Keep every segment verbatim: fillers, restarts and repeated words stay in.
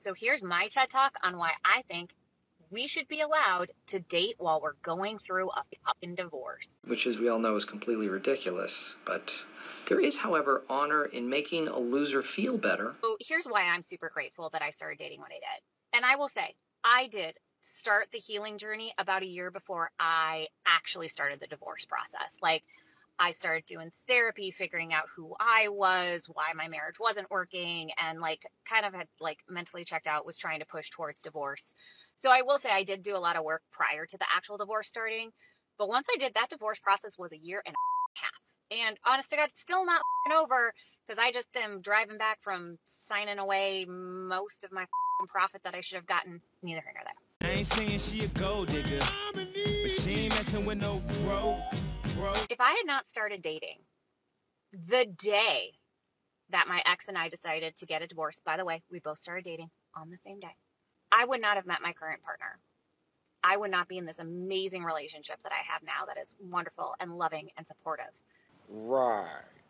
So here's my TED Talk on why I think we should be allowed to date while we're going through a fucking divorce. Which, as we all know, is completely ridiculous. But there is, however, honor in making a loser feel better. So here's why I'm super grateful that I started dating when I did. And I will say, I did start the healing journey about a year before I actually started the divorce process. Like, I started doing therapy, figuring out who I was, why my marriage wasn't working, and like kind of had like mentally checked out, was trying to push towards divorce. So I will say I did do a lot of work prior to the actual divorce starting. But once I did, that divorce process was a year and a half. And honest to God, it's still not over, because I just am driving back from signing away most of my profit that I should have gotten. Neither here nor there. I ain't saying she a gold digger, but she ain't messing with no bro, bro. If I had not started dating the day that my ex and I decided to get a divorce, by the way, we both started dating on the same day, I would not have met my current partner. I would not be in this amazing relationship that I have now that is wonderful and loving and supportive. Right.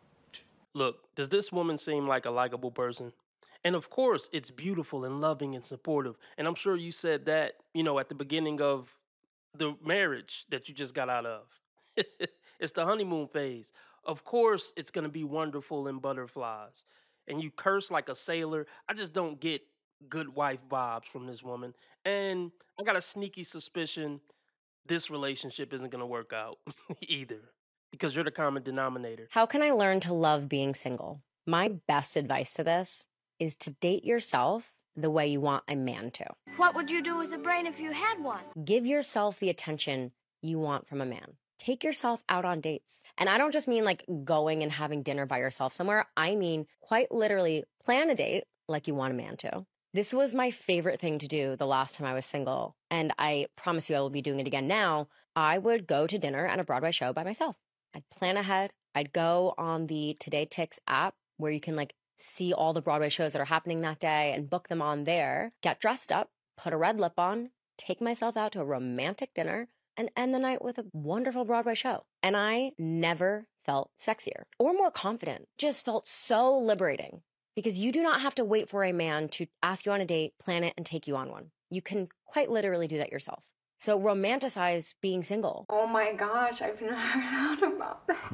Look, does this woman seem like a likable person? And of course, it's beautiful and loving and supportive. And I'm sure you said that, you know, at the beginning of the marriage that you just got out of. It's the honeymoon phase. Of course, it's going to be wonderful and butterflies. And you curse like a sailor. I just don't get good wife vibes from this woman. And I got a sneaky suspicion this relationship isn't going to work out either, because you're the common denominator. How can I learn to love being single? My best advice to this is to date yourself the way you want a man to. What would you do with a brain if you had one? Give yourself the attention you want from a man. Take yourself out on dates. And I don't just mean like going and having dinner by yourself somewhere. I mean quite literally plan a date like you want a man to. This was my favorite thing to do the last time I was single. And I promise you I will be doing it again now. I would go to dinner at a Broadway show by myself. I'd plan ahead. I'd go on the Today Tix app where you can like see all the Broadway shows that are happening that day and book them on there, get dressed up, put a red lip on, take myself out to a romantic dinner, and end the night with a wonderful Broadway show. And I never felt sexier or more confident. Just felt so liberating, because you do not have to wait for a man to ask you on a date, plan it, and take you on one. You can quite literally do that yourself. So romanticize being single. Oh my gosh, I've never thought about that.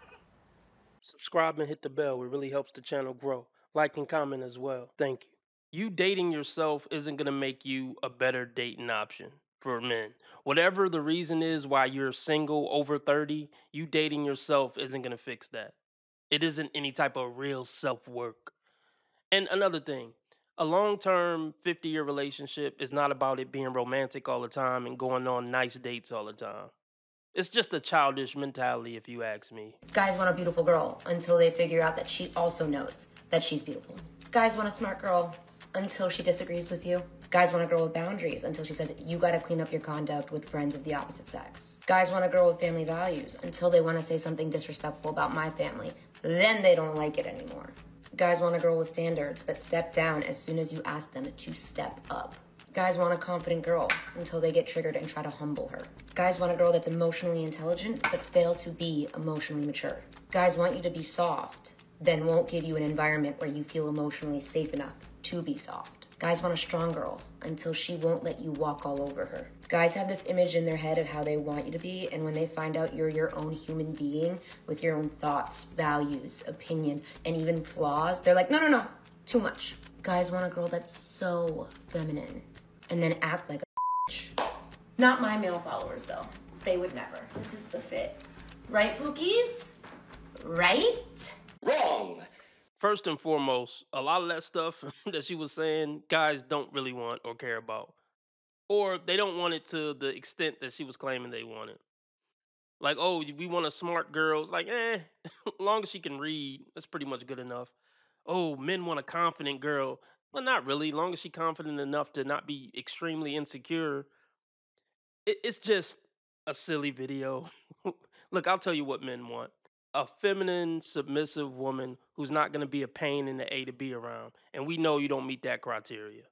Subscribe and hit the bell. It really helps the channel grow. Like and comment as well. Thank you. You dating yourself isn't going to make you a better dating option for men. Whatever the reason is why you're single over thirty, you dating yourself isn't going to fix that. It isn't any type of real self-work. And another thing, a long-term fifty-year relationship is not about it being romantic all the time and going on nice dates all the time. It's just a childish mentality, if you ask me. Guys want a beautiful girl until they figure out that she also knows that she's beautiful. Guys want a smart girl until she disagrees with you. Guys want a girl with boundaries until she says, you gotta clean up your conduct with friends of the opposite sex. Guys want a girl with family values until they wanna say something disrespectful about my family. Then they don't like it anymore. Guys want a girl with standards, but step down as soon as you ask them to step up. Guys want a confident girl until they get triggered and try to humble her. Guys want a girl that's emotionally intelligent, but fail to be emotionally mature. Guys want you to be soft, then won't give you an environment where you feel emotionally safe enough to be soft. Guys want a strong girl until she won't let you walk all over her. Guys have this image in their head of how they want you to be, and when they find out you're your own human being with your own thoughts, values, opinions, and even flaws, they're like, no, no, no, too much. Guys want a girl that's so feminine and then act like a bitch. Not my male followers, though. They would never. This is the fit. Right, Pookies? Right? Wrong. First and foremost, a lot of that stuff that she was saying, guys don't really want or care about. Or they don't want it to the extent that she was claiming they wanted. Like, oh, we want a smart girl. It's like, eh, as long as she can read, that's pretty much good enough. Oh, men want a confident girl. Well, not really. As long as she's confident enough to not be extremely insecure. It, it's just a silly video. Look, I'll tell you what men want. A feminine, submissive woman who's not going to be a pain in the A to be around. And we know you don't meet that criteria.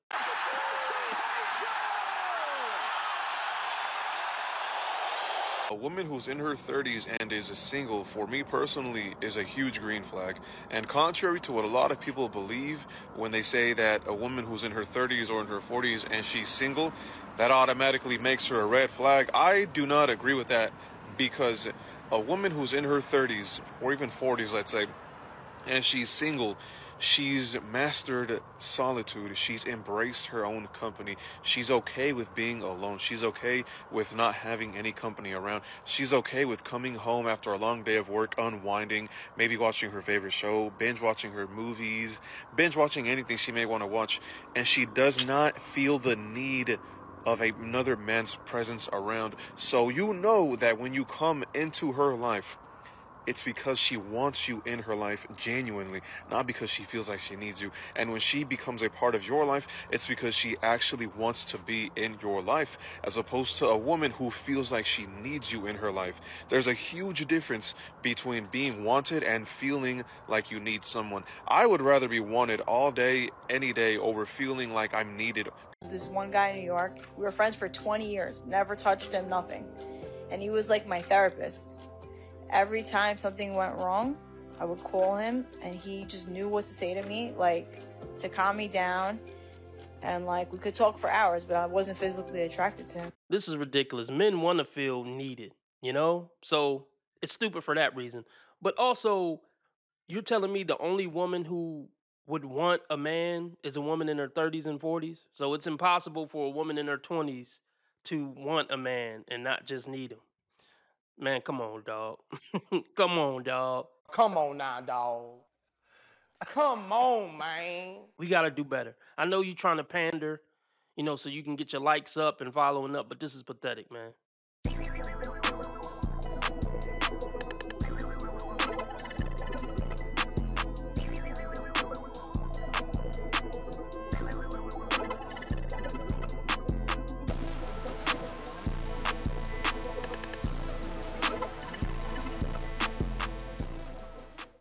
A woman who's in her thirties and is single, for me personally, is a huge green flag. And contrary to what a lot of people believe when they say that a woman who's in her thirties or in her forties and she's single, that automatically makes her a red flag, I do not agree with that, because a woman who's in her thirties or even forties, let's say, and she's single, she's mastered solitude. She's embraced her own company. She's okay with being alone. She's okay with not having any company around. She's okay with coming home after a long day of work, unwinding, maybe watching her favorite show, binge watching her movies, binge watching anything she may want to watch. And she does not feel the need of another man's presence around. So you know that when you come into her life, it's because she wants you in her life genuinely, not because she feels like she needs you. And when she becomes a part of your life, it's because she actually wants to be in your life, as opposed to a woman who feels like she needs you in her life. There's a huge difference between being wanted and feeling like you need someone. I would rather be wanted all day, any day, over feeling like I'm needed. This one guy in New York, we were friends for twenty years, never touched him, nothing. And he was like my therapist. Every time something went wrong, I would call him and he just knew what to say to me, like to calm me down. And like we could talk for hours, but I wasn't physically attracted to him. This is ridiculous. Men want to feel needed, you know? So it's stupid for that reason. But also, you're telling me the only woman who would want a man is a woman in her thirties and forties? So it's impossible for a woman in her twenties to want a man and not just need him. Man, come on, dog. Come on, dog. Come on now, dog. Come on, man. We got to do better. I know you're trying to pander, you know, so you can get your likes up and following up, but this is pathetic, man.